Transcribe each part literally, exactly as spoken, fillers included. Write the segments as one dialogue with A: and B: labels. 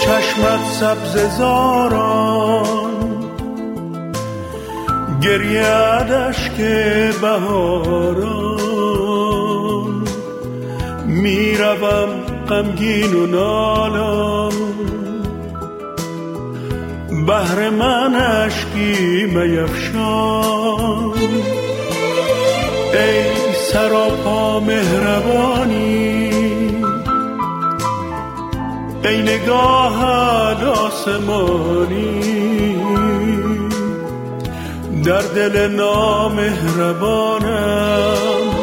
A: چشمت سبز زاران، گریه اشک بهاران. میروم غمگین و نالان، بهر من اشکی میفشان. ای سراپا مهربانی، ای نگاهت آسمانی، در دل نامهربانم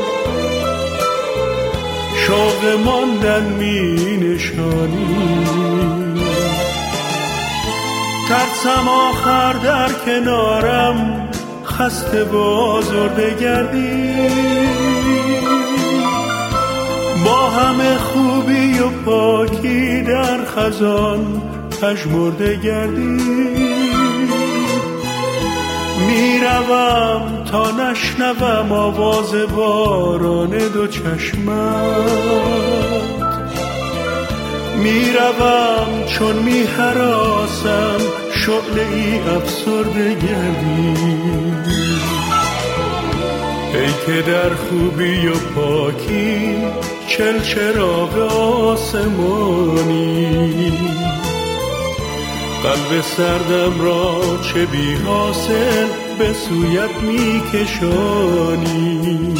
A: شوق ماندن می نشانی. ترسم آخر در کنارم خسته و آزرده گردی، با همه خوبی و پاکی در خزان پژمرده گردی. میروم تا نشنوم آواز باران دو چشمت، میروم چون میهراسم شعله ای افسرده گردی. ای که در خوبی و پاکی چل چراغ آسمانی، قلب سردم را چه بی حاصل به سویت می کشانی.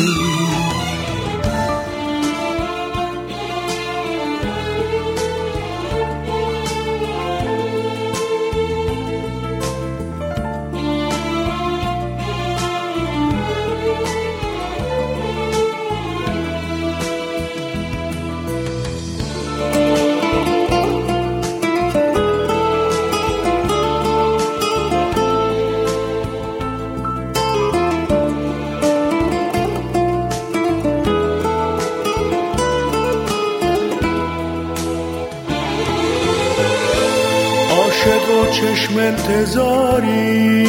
A: عاشق و چشم انتظاری،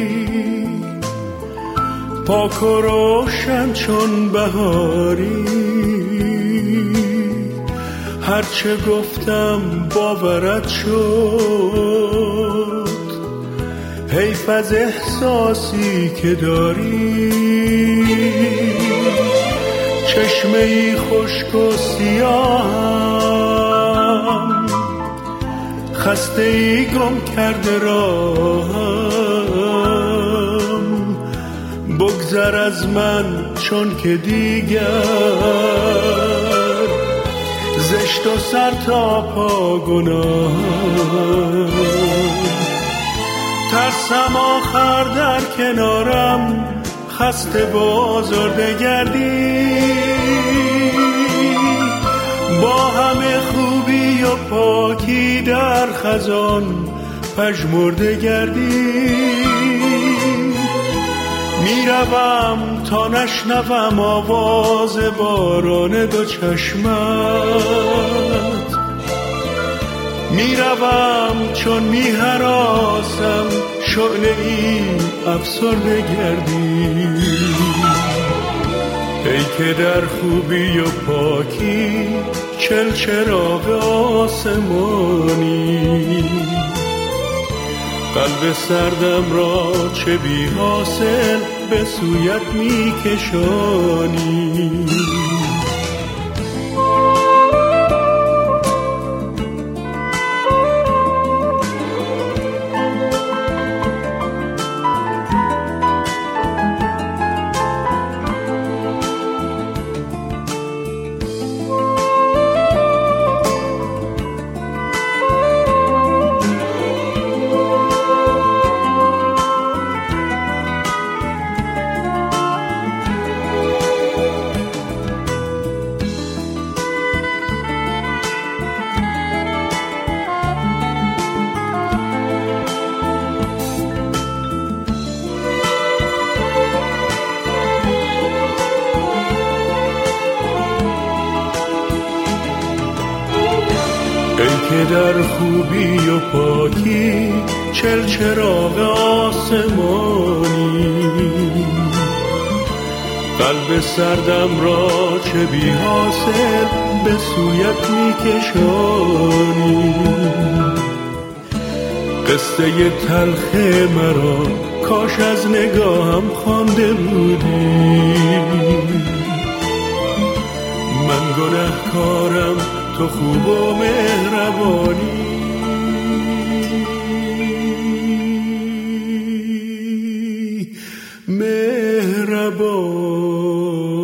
A: پاک و روشن چون بهاری. هرچه گفتم باورت شد، حیف از احساسی که داری. چشمه ای خشک و سیاهم، خسته ای گم کرده راهم. بگذر از من چون که دیگر زشت و سر تا پا گناهم. ترسم آخر در کنارم خسته و آزرده گردی، با همه خوبی و پاکی در خزان پژمرده گردی. میروم تا نشنوم آواز باران دو چشمت، میروم چون میهراسم شعله ای افسرده گردی. ای که در خوبی و پاکی چل چراغ آسمانی، قلب سردم را چه بی حاصل به سویت می کشانی. ای که در خوبی و پاکی چل چراغ آسمانی، قلب سردم را چه بی حاصل به سویت می کشانی. قصه تلخ مرا کاش از نگاهم خوانده بودی. من گناهکارم، تو خوب و مهربانی. مهربانی